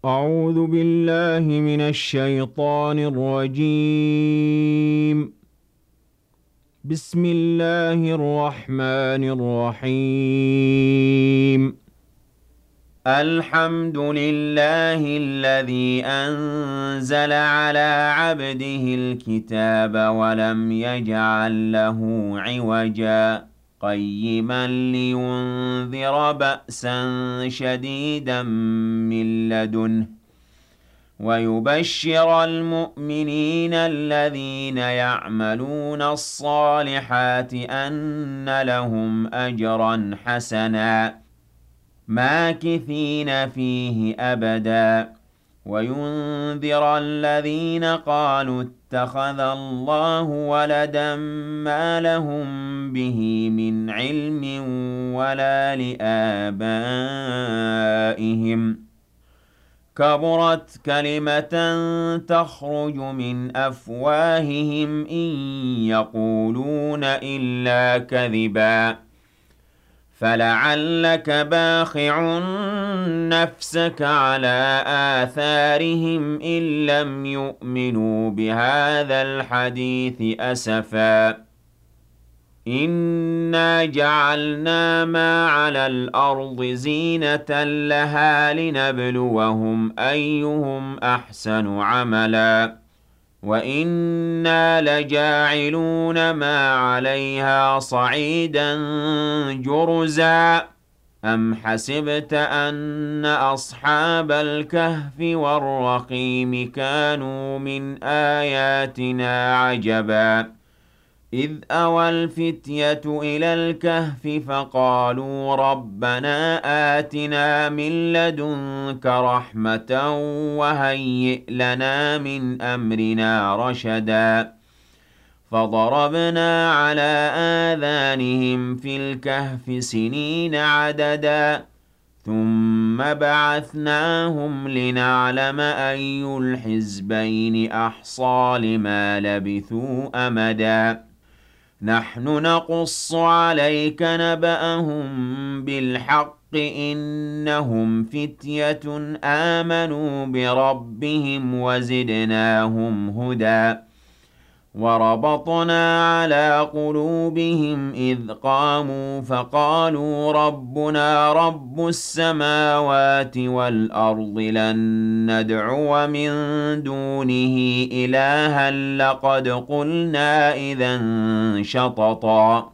أعوذ بالله من الشيطان الرجيم. بسم الله الرحمن الرحيم. الحمد لله الذي أنزل على عبده الكتاب ولم يجعل له عوجا قيما لينذر بأسا شديدا من لدنه ويبشر المؤمنين الذين يعملون الصالحات أن لهم أجرا حسنا ماكثين فيه أبدا وينذر الذين قالوا اتخذ الله ولدا ما لهم به من علم ولا لآبائهم كبرت كلمة تخرج من أفواههم إن يقولون إلا كذبا فلعلك باخع نفسك على آثارهم إن لم يؤمنوا بهذا الحديث أسفا إنا جعلنا ما على الأرض زينة لها لنبلوهم أيهم أحسن عملا وإنا لجاعلون ما عليها صعيدا جرزا أم حسبت أن أصحاب الكهف والرقيم كانوا من آياتنا عجبا إذ أوى الفتية إلى الكهف فقالوا ربنا آتنا من لدنك رحمة وهيئ لنا من أمرنا رشدا فضربنا على آذانهم في الكهف سنين عددا ثم بعثناهم لنعلم أي الحزبين أحصى لما لبثوا أمدا نحن نقص عليك نبأهم بالحق إنهم فتية آمنوا بربهم وزدناهم هدى وربطنا على قلوبهم إذ قاموا فقالوا ربنا رب السماوات والأرض لن ندعو من دونه إلها لقد قلنا إذا شططا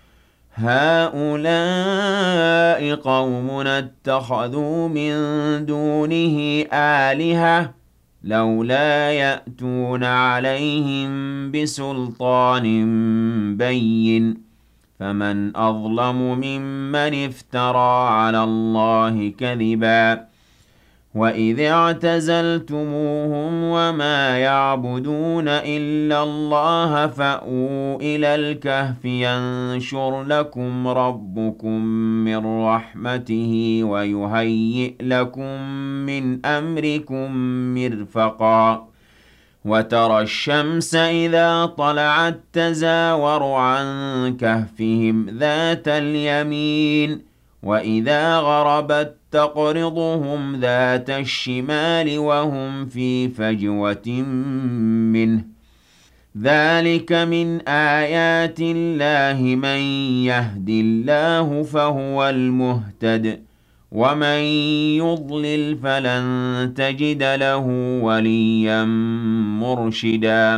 هؤلاء قومنا اتخذوا من دونه آلهة لولا يأتون عليهم بسلطان بين فمن أظلم ممن افترى على الله كذبا وإذ اعتزلتموهم وما يعبدون إلا الله فأووا إلى الكهف ينشر لكم ربكم من رحمته ويهيئ لكم من أمركم مرفقا وترى الشمس إذا طلعت تزاور عن كهفهم ذات اليمين وإذا غربت تقرضهم ذات الشمال وهم في فجوة منه ذلك من آيات الله من يهد الله فهو المهتد ومن يضلل فلن تجد له وليا مرشدا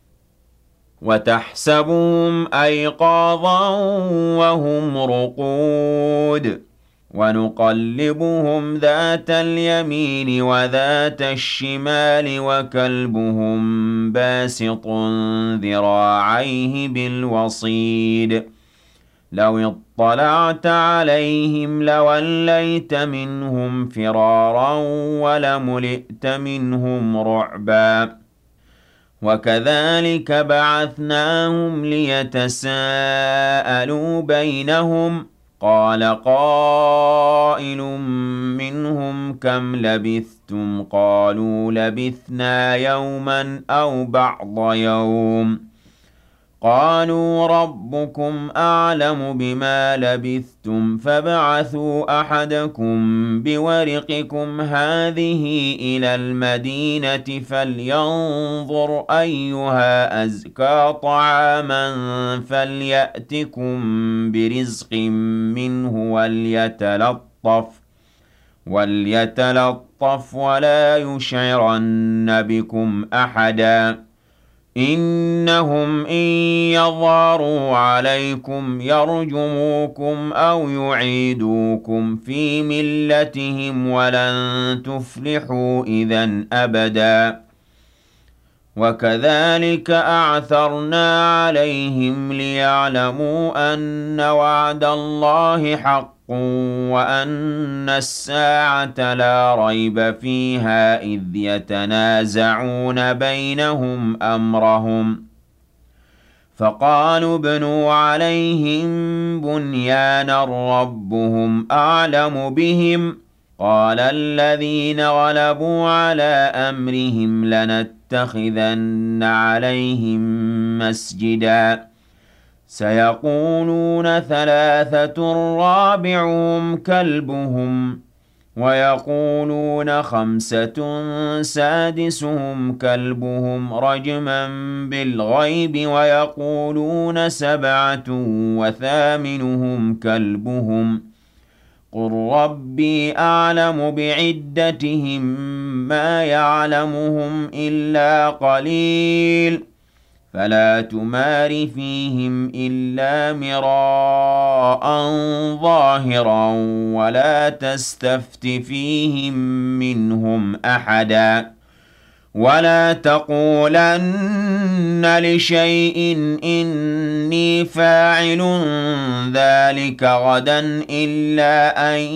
وتحسبهم أيقاظا وهم رقود ونقلبهم ذات اليمين وذات الشمال وكلبهم باسط ذراعيه بالوصيد لو اطلعت عليهم لوليت منهم فرارا ولملئت منهم رعبا وكذلك بعثناهم ليتساءلوا بينهم قال قائل منهم كم لبثتم قالوا لبثنا يوما أو بعض يوم قالوا ربكم أعلم بما لبثتم فابعثوا أحدكم بورقكم هذه إلى المدينة فلينظر أيها أزكى طعاما فليأتكم برزق منه وليتلطف ولا يشعرن بكم أحدا إنهم إن يظهروا عليكم يرجموكم أو يعيدوكم في ملتهم ولن تفلحوا إذًا أبدًا وكذلك أعثرنا عليهم ليعلموا أن وعد الله حق وأن الساعة لا ريب فيها إذ يتنازعون بينهم أمرهم فقالوا ابنوا عليهم بنيانا ربهم أعلم بهم قال الذين غلبوا على أمرهم لنتخذن عليهم مسجدا سيقولون ثلاثة رابعهم كلبهم ويقولون خمسة سادسهم كلبهم رجما بالغيب ويقولون سبعة وثامنهم كلبهم قل ربي أعلم بعدتهم ما يعلمهم إلا قليل فلا تمار فيهم إلا مراء ظاهرا ولا تستفت فيهم منهم أحدا ولا تقولن لشيء إني فاعل ذلك غدا إلا أن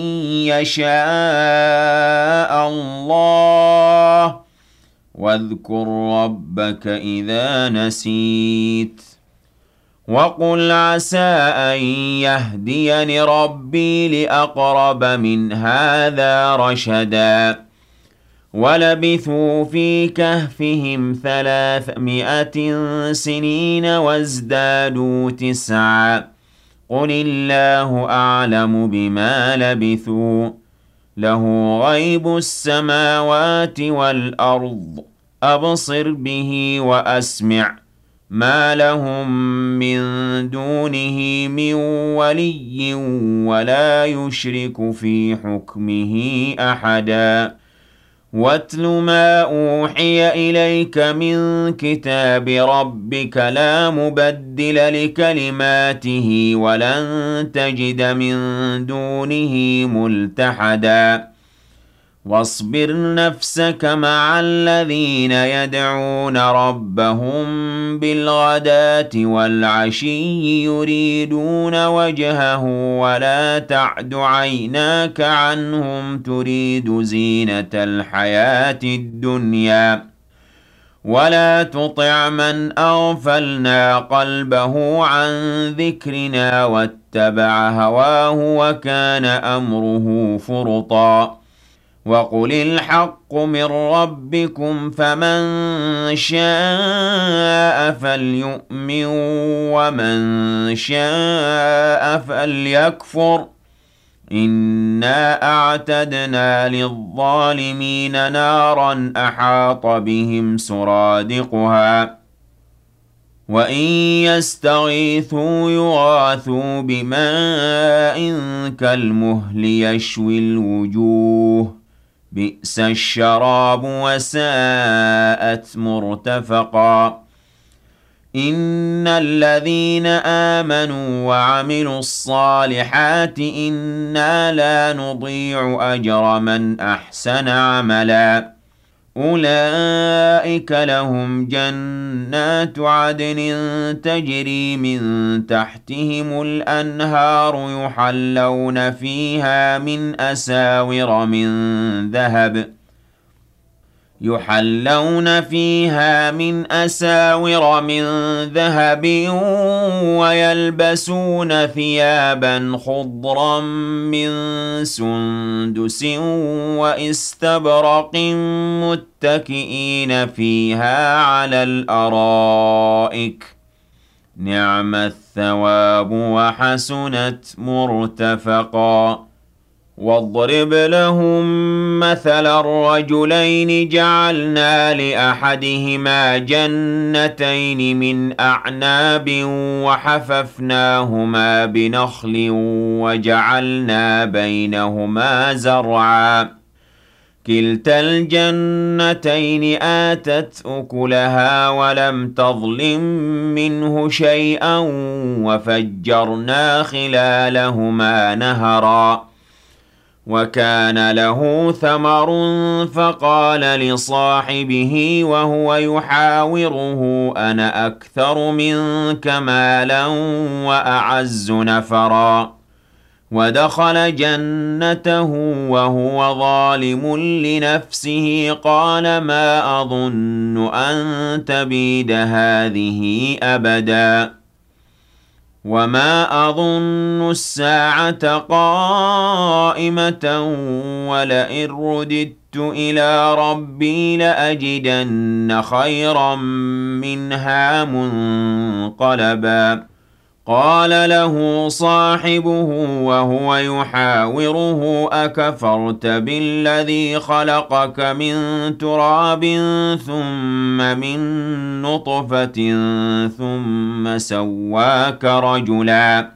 يشاء الله واذكر ربك إذا نسيت وقل عسى أن يهديني ربي لأقرب من هذا رشدا ولبثوا في كهفهم 300 سنين وازدادوا 9 قل الله أعلم بما لبثوا له غيب السماوات والأرض أبصر به وأسمع ما لهم من دونه من ولي ولا يشرك في حكمه أحدا واتل ما أوحي إليك من كتاب ربك لا مبدل لكلماته ولن تجد من دونه ملتحدا واصبر نفسك مع الذين يدعون ربهم بالغداة والعشي يريدون وجهه ولا تعد عيناك عنهم تريد زينة الحياة الدنيا ولا تطع من أغفلنا قلبه عن ذكرنا واتبع هواه وكان أمره فرطا وقل الحق من ربكم فمن شاء فليؤمن ومن شاء فليكفر إنا أعتدنا للظالمين نارا أحاط بهم سرادقها وإن يستغيثوا يغاثوا بماء كالمهل يشوي الوجوه بئس الشراب وساءت مرتفقا إن الذين آمنوا وعملوا الصالحات إنا لا نضيع أجر من أحسن عملا أولئك لهم جنات عدن تجري من تحتهم الأنهار يحلون فيها من أساور من ذهب ويلبسون ثيابا خضرا من سندس واستبرق متكئين فيها على الأرائك نعم الثواب وحسنت مرتفقا واضرب لهم مثل الرجلين جعلنا لأحدهما جنتين من أعناب وحففناهما بنخل وجعلنا بينهما زرعا كلتا الجنتين آتت أكلها ولم تظلم منه شيئا وفجرنا خلالهما نهرا وكان له ثمر فقال لصاحبه وهو يحاوره أنا أكثر منك مالا وأعز نفرا ودخل جنته وهو ظالم لنفسه قال ما أظن أن تبيد هذه أبدا وما أظن الساعة قائمة ولئن رددت إلى ربي لأجدن خيرا منها منقلبا قال له صاحبه وهو يحاوره أكفرت بالذي خلقك من تراب ثم من نطفة ثم سواك رجلا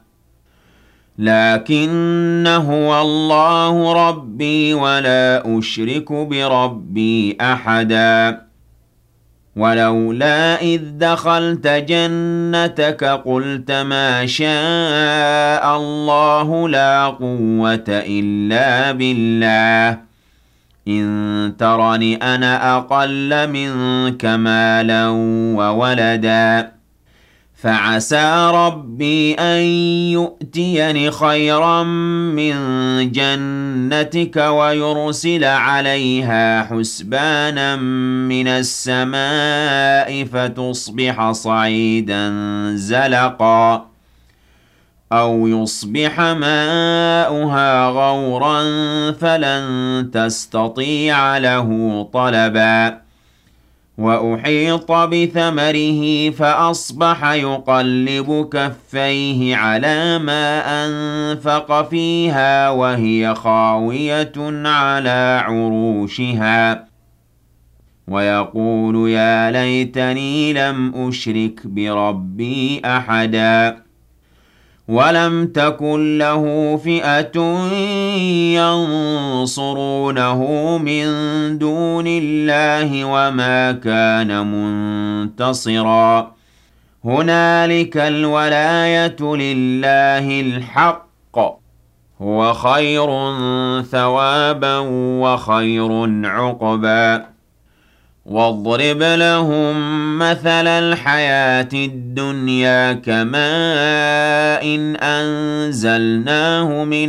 لكن هو الله ربي ولا أشرك بربي أحدا ولولا إذ دخلت جنتك قلت ما شاء الله لا قوة إلا بالله إن ترني أنا أقل منك مالا وولدا فعسى ربي أن يؤتيني خيرا من جنتك ويرسل عليها حسبانا من السماء فتصبح صعيدا زلقا أو يصبح ماؤها غورا فلن تستطيع له طلبا وأحيط بثمره فأصبح يقلب كفيه على ما أنفق فيها وهي خاوية على عروشها ويقول يا ليتني لم أشرك بربي أحدا ولم تكن له فئة ينصرونه من دون الله وما كان منتصرا هنالك الولاية لله الحق هو خير ثوابا وخير عقبا واضرب لهم مثل الحياة الدنيا كماء إن أنزلناه من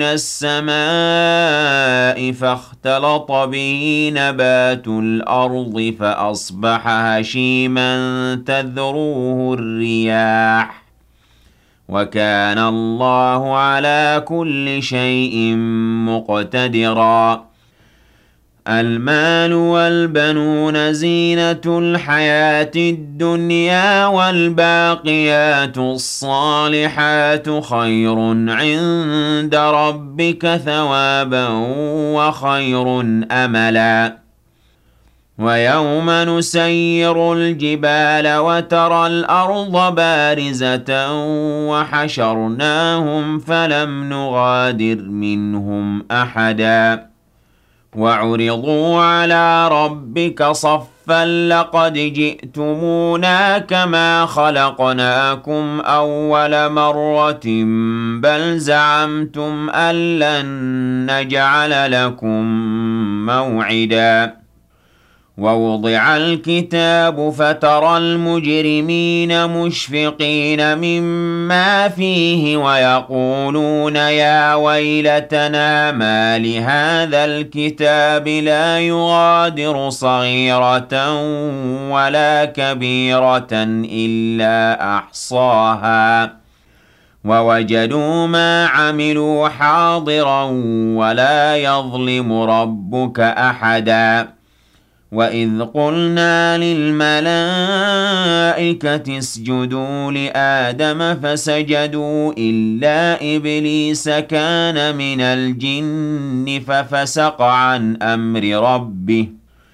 السماء فاختلط به نبات الأرض فأصبح هشيما تذروه الرياح وكان الله على كل شيء مقتدرا المال والبنون زينة الحياة الدنيا والباقيات الصالحات خير عند ربك ثوابا وخير أملا ويوم نسير الجبال وترى الأرض بارزة وحشرناهم فلم نغادر منهم أحدا وعرضوا على ربك صفا لقد جئتمونا كما خلقناكم أول مرة بل زعمتم أن لن نجعل لكم موعدا ووضع الكتاب فترى المجرمين مشفقين مما فيه ويقولون يا ويلتنا ما لهذا الكتاب لا يغادر صغيرة ولا كبيرة إلا أحصاها ووجدوا ما عملوا حاضرا ولا يظلم ربك أحدا وَإِذْ قُلْنَا لِلْمَلَائِكَةِ اسْجُدُوا لِآدَمَ فَسَجَدُوا إِلَّا إِبْلِيسَ كَانَ مِنَ الْجِنِّ فَفَسَقَ عَنْ أَمْرِ رَبِّهِ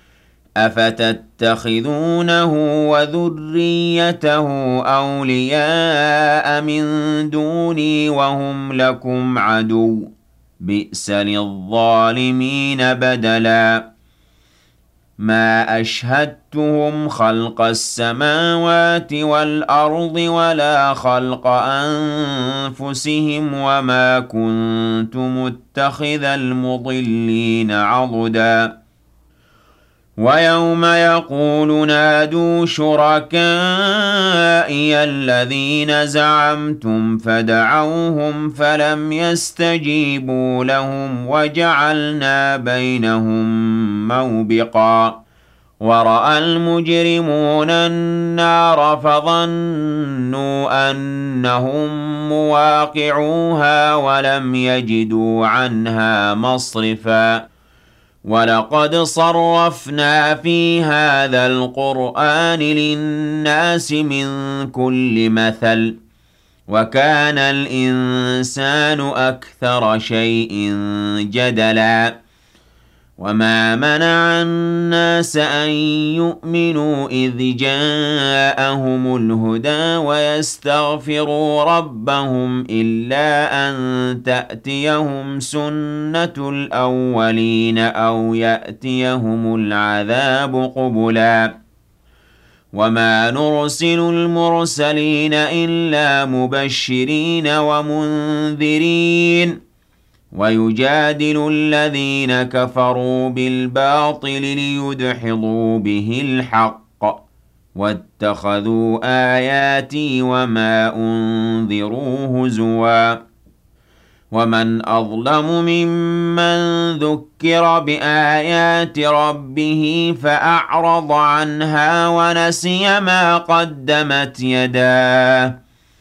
أَفَتَتَّخِذُونَهُ وَذُرِّيَّتَهُ أَوْلِيَاءَ مِن دُونِي وَهُمْ لَكُمْ عَدُوٌّ ۚ بِئْسَ لِلظَّالِمِينَ بَدَلًا مَا أَشْهَدتُّهُمْ خَلْقَ السَّمَاوَاتِ وَالْأَرْضِ وَلَا خَلْقَ أَنفُسِهِمْ وَمَا كُنتُ مُتَّخِذَ الْمُضِلِّينَ عَضُدًا وَيَوْمَ يَقُولُ نَادُوا شُرَكَائِيَ الَّذِينَ زَعَمْتُمْ فَدَعَوْهُمْ فَلَمْ يَسْتَجِيبُوا لَهُمْ وَجَعَلْنَا بَيْنَهُم مَّوْبِقًا وَرَأَى الْمُجْرِمُونَ النَّارَ فَظَنُّوا أَنَّهُم مُّوَاقِعُوهَا وَلَمْ يَجِدُوا عَنْهَا مَصْرِفًا وَلَقَدْ صَرَّفْنَا فِي هَذَا الْقُرْآنِ لِلنَّاسِ مِن كُلِّ مَثَلٍ وَكَانَ الْإِنسَانُ أَكْثَرَ شَيْءٍ جَدَلًا وَمَا مَنَعَ النَّاسَ أَن يُؤْمِنُوا إِذْ جَاءَهُمُ الْهُدَىٰ وَيَسْتَغْفِرُوا رَبَّهُمْ إِلَّا أَن تَأْتِيَهُمْ سُنَّةُ الْأَوَّلِينَ أَوْ يَأْتِيَهُمُ الْعَذَابُ قُبُلًا وَمَا نُرْسِلُ الْمُرْسَلِينَ إِلَّا مُبَشِّرِينَ وَمُنذِرِينَ وَيُجَادِلُ الَّذِينَ كَفَرُوا بِالْبَاطِلِ لِيُدْحِضُوا بِهِ الْحَقَّ وَاتَّخَذُوا آيَاتِي وَمَا أُنذِرُوا هُزُوًا وَمَنْ أَظْلَمُ مِمَّن ذُكِّرَ بِآيَاتِ رَبِّهِ فَأَعْرَضَ عَنْهَا وَنَسِيَ مَا قَدَّمَتْ يَدَاهُ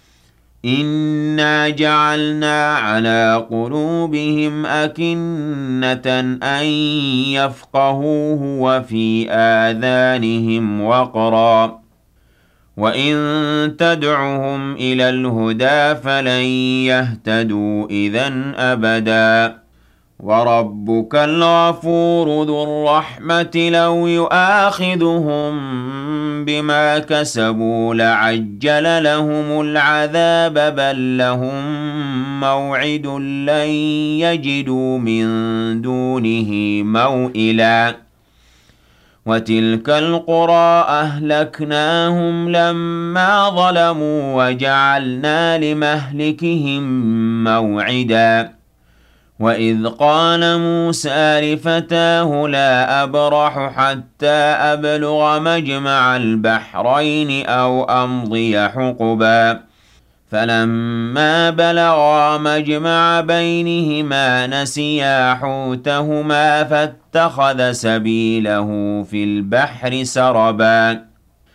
إِنَّا جَعَلْنَا عَلَىٰ قُلُوبِهِمْ أَكِنَّةً أَن يَفْقَهُوهُ وَفِي آذَانِهِمْ وَقْرًا ۚ وَإِن تَدْعُهُمْ إِلَى الْهُدَىٰ فَلَن يَهْتَدُوا إِذًا أَبَدًا وَرَبُّكَ الْغَفُورُ ذُو الرَّحْمَةِ لَوْ يُؤَاخِذُهُم بِمَا كَسَبُوا لَعَجَّلَ لَهُمُ الْعَذَابَ بَل لَّهُم مَّوْعِدٌ لَّن يَجِدُوا مِن دُونِهِ مَوْئِلًا وَتِلْكَ الْقُرَىٰ أَهْلَكْنَاهُمْ لَمَّا ظَلَمُوا وَجَعَلْنَا لِمَهْلِكِهِم مَّوْعِدًا وَإِذْ قَالَ مُوسَىٰ لِفَتَاهُ لَا أَبْرَحُ حَتَّىٰ أَبْلُغَ مَجْمَعَ الْبَحْرَيْنِ أَوْ أَمْضِيَ حُقُبًا فَلَمَّا بَلَغَا مَجْمَعَ بَيْنِهِمَا نَسِيَا حُوتَهُمَا فَاتَّخَذَ سَبِيلَهُ فِي الْبَحْرِ سَرَبًا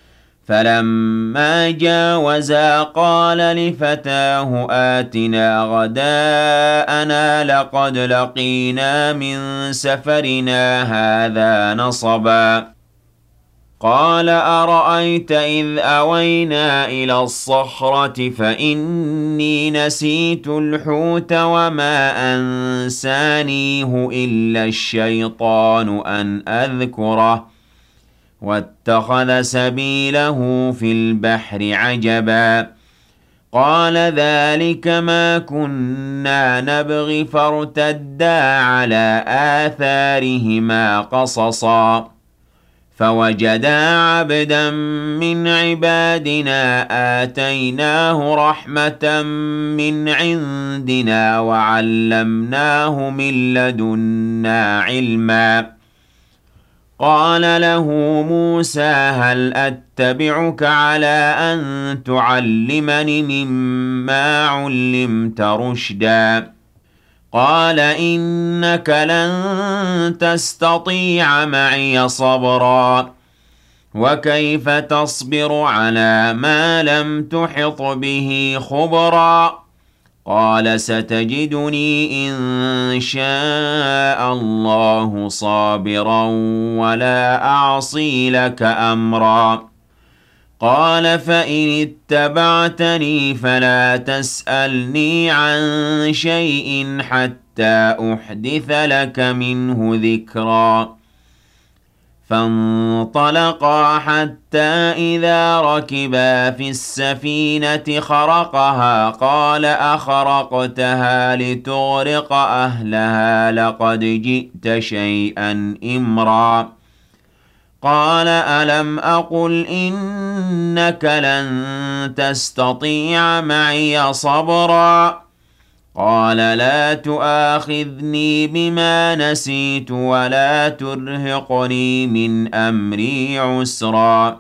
فَلَمَّا جَاوَزَا قَالَ لِفَتَاهُ آتِنَا غَدَاءَنَا لَقَدْ لَقِينَا مِن سَفَرِنَا هَٰذَا نَصَبًا قَالَ أَرَأَيْتَ إِذْ أَوَيْنَا إِلَى الصَّخْرَةِ فَإِنِّي نَسِيتُ الْحُوتَ وَمَا أَنسَانِيهُ إِلَّا الشَّيْطَانُ أَنْ أَذْكُرَهُ وَاتَّخَذَ سَبِيلَهُ فِي الْبَحْرِ عَجَبًا قَالَ ذَٰلِكَ مَا كُنَّا نَبْغِ فَارْتَدَّا عَلَىٰ آثَارِهِمَا قَصَصًا فَوَجَدَا عَبْدًا مِّنْ عِبَادِنَا آتَيْنَاهُ رَحْمَةً مِّنْ عِندِنَا وَعَلَّمْنَاهُ مِن لَّدُنَّا عِلْمًا قَالَ لَهُ مُوسَىٰ هَلْ أَتَّبِعُكَ عَلَىٰ أَن تُعَلِّمَنِ مِمَّا عُلِّمْتَ رُشْدًا قَالَ إِنَّكَ لَن تَسْتَطِيعَ مَعِيَ صَبْرًا وَكَيْفَ تَصْبِرُ عَلَىٰ مَا لَمْ تُحِطْ بِهِ خُبْرًا قال ستجدني إن شاء الله صابرا ولا أعصي لك أمرا قال فإن اتبعتني فلا تسألني عن شيء حتى أحدث لك منه ذكرا فانطلقا حتى إذا ركبا في السفينة خرقها قال أخرقتها لتغرق أهلها لقد جئت شيئا إمرا قال ألم أقل إنك لن تستطيع معي صبرا قال لا تؤاخذني بما نسيت ولا ترهقني من أمري عسرا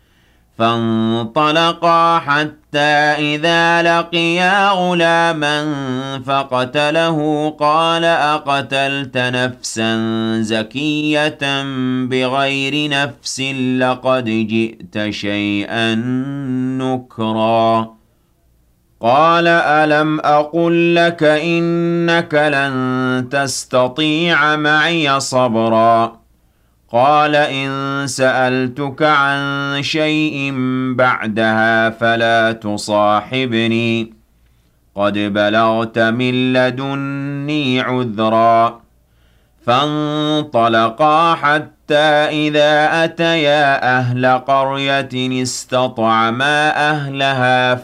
فانطلقا حتى إذا لقيا غلاما فقتله قال أقتلت نفسا زكية بغير نفس لقد جئت شيئا نكرا قال ألم أقل لك إنك لن تستطيع معي صبرا قال إن سألتك عن شيء بعدها فلا تصاحبني قد بلغت من لدني عذرا فانطلقا حتى إذا أتيا أهل قرية استطعما أهلها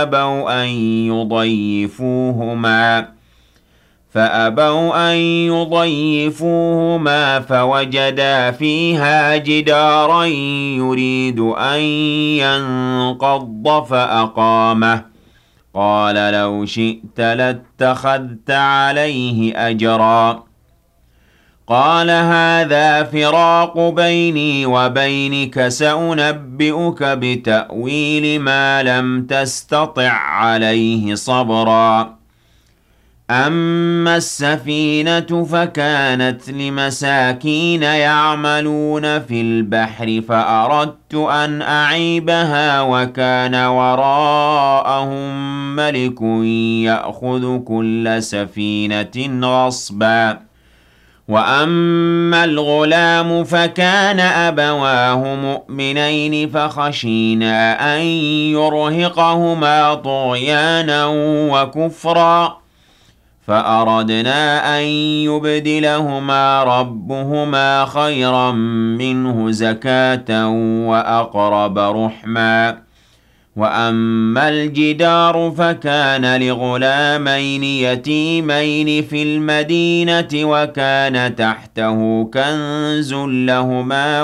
فأبوا أن يضيفوهما فوجدا فيها جدارا يريد أن ينقض فأقامه قال لو شئت لاتخذت عليه أجرا قال هذا فراق بيني وبينك سأنبئك بتأويل ما لم تستطع عليه صبرا أما السفينة فكانت لمساكين يعملون في البحر فأردت أن أعيبها وكان وراءهم ملك يأخذ كل سفينة غصبا وأما الغلام فكان أبواه مؤمنين فخشينا أن يرهقهما طغيانا وكفرا فأردنا أن يبدلهما ربهما خيرا منه زكاة وأقرب رحما وأما الجدار فكان لغلامين يتيمين في المدينة وكان تحته كنز لهما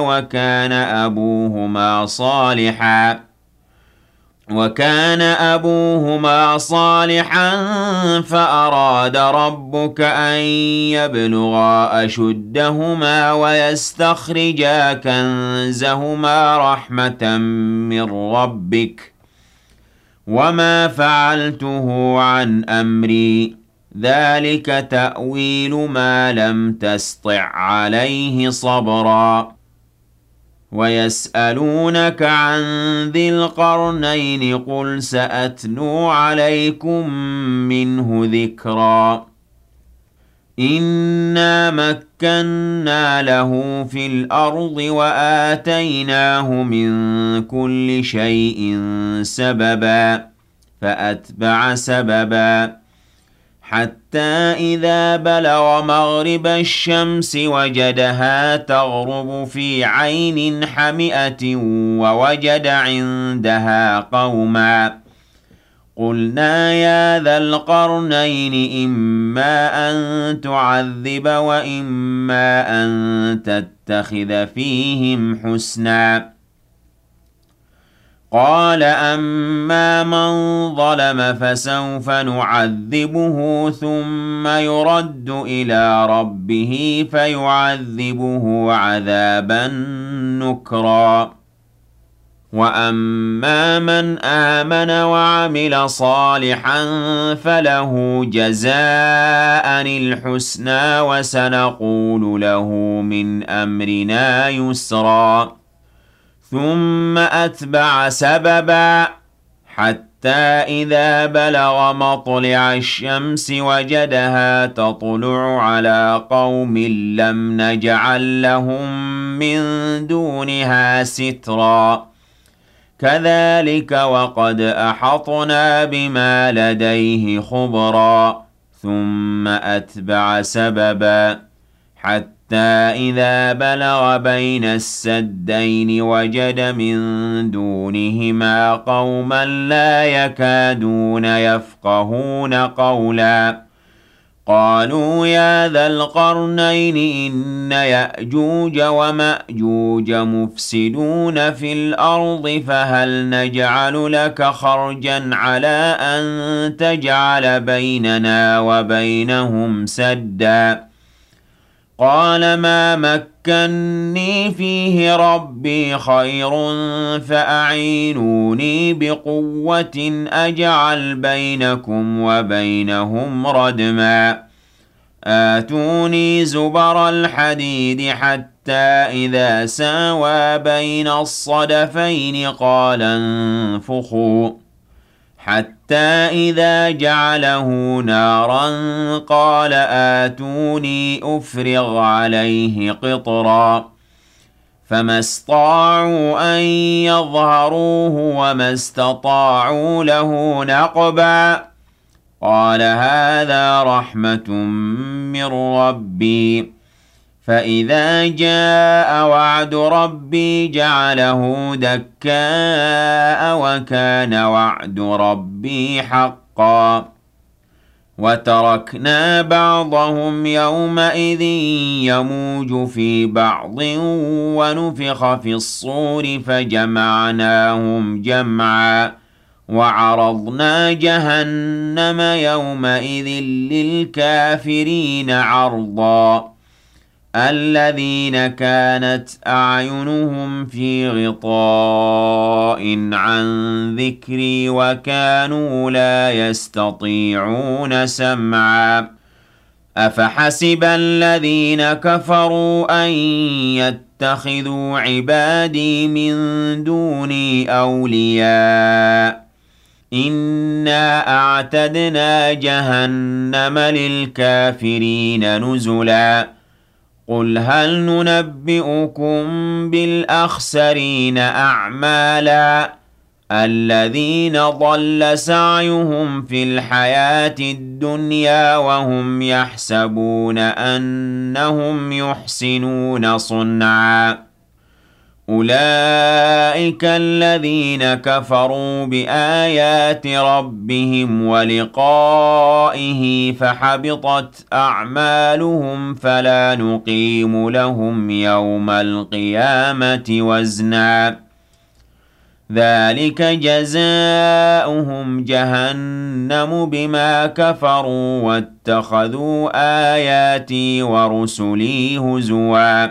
وكان أبوهما صالحا فأراد ربك أن يبلغا أشدهما ويستخرجا كنزهما رحمة من ربك وما فعلته عن أمري ذلك تأويل ما لم تسطع عليه صبرا ويسألونك عن ذي القرنين قل سأتلو عليكم منه ذكرا إنا مكنا له في الأرض وآتيناه من كل شيء سببا فأتبع سببا حتى إذا بلغ مغرب الشمس وجدها تغرب في عين حمئة ووجد عندها قوما قلنا يا ذا القرنين إما أن تعذب وإما أن تتخذ فيهم حسنا قال أما من ظلم فسوف نعذبه ثم يرد إلى ربه فيعذبه عذابا نكرا وأما من آمن وعمل صالحا فله جزاء الحسنى وسنقول له من أمرنا يسرا ثم أتبع سببا حتى إذا بلغ مطلع الشمس وجدها تطلع على قوم لم نجعل لهم من دونها سترا كذلك وقد أحطنا بما لديه خبرا ثم أتبع سببا حتى إذا بلغ بين السدين وجد من دونهما قوما لا يكادون يفقهون قولا قالوا يا ذا القرنين إن يأجوج ومأجوج مفسدون في الأرض فهل نجعل لك خرجا على أن تجعل بيننا وبينهم سدا قال ما مكني فيه ربي خير فأعينوني بقوة أجعل بينكم وبينهم ردما آتوني زبر الحديد حتى إذا ساوى بين الصدفين قال انفخوا حتى إذا جعله نارا قال آتوني أفرغ عليه قطرا فما استطاعوا أن يظهروه وما استطاعوا له نقبا قال هذا رحمة من ربي فإذا جاء وعد ربي جعله دكاء وكان وعد ربي حقا وتركنا بعضهم يومئذ يموج في بعض ونفخ في الصور فجمعناهم جمعا وعرضنا جهنم يومئذ للكافرين عرضا الذين كانت أعينهم في غطاء عن ذكري وكانوا لا يستطيعون سمعا أفحسب الذين كفروا أن يتخذوا عبادي من دوني أولياء إنا أعتدنا جهنم للكافرين نزلا قل هل ننبئكم بالأخسرين أعمالا الذين ضل سعيهم في الحياة الدنيا وهم يحسبون أنهم يحسنون صنعا أولئك الذين كفروا بآيات ربهم ولقائه فحبطت أعمالهم فلا نقيم لهم يوم القيامة وزنا ذلك جزاؤهم جهنم بما كفروا واتخذوا آياتي ورسلي هزوا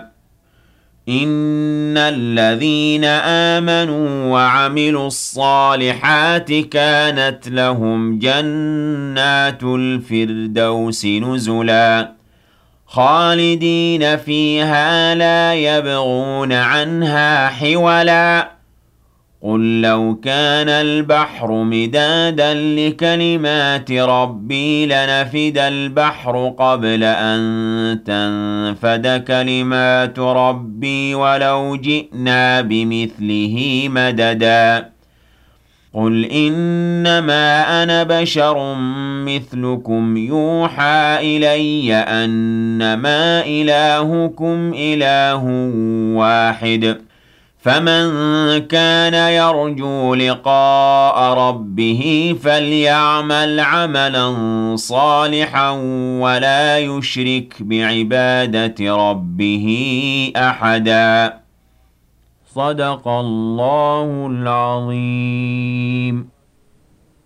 إن الذين آمنوا وعملوا الصالحات كانت لهم جنات الفردوس نزلا خالدين فيها لا يبغون عنها حولا قل لو كان البحر مدادا لكلمات ربي لنفد البحر قبل أن تنفد كلمات ربي ولو جئنا بمثله مددا قل إنما أنا بشر مثلكم يوحى إلي أنما إلهكم إله واحد فمن كان يرجو لقاء ربه فليعمل عملا صالحا ولا يشرك بعبادة ربه أحدا صدق الله العظيم.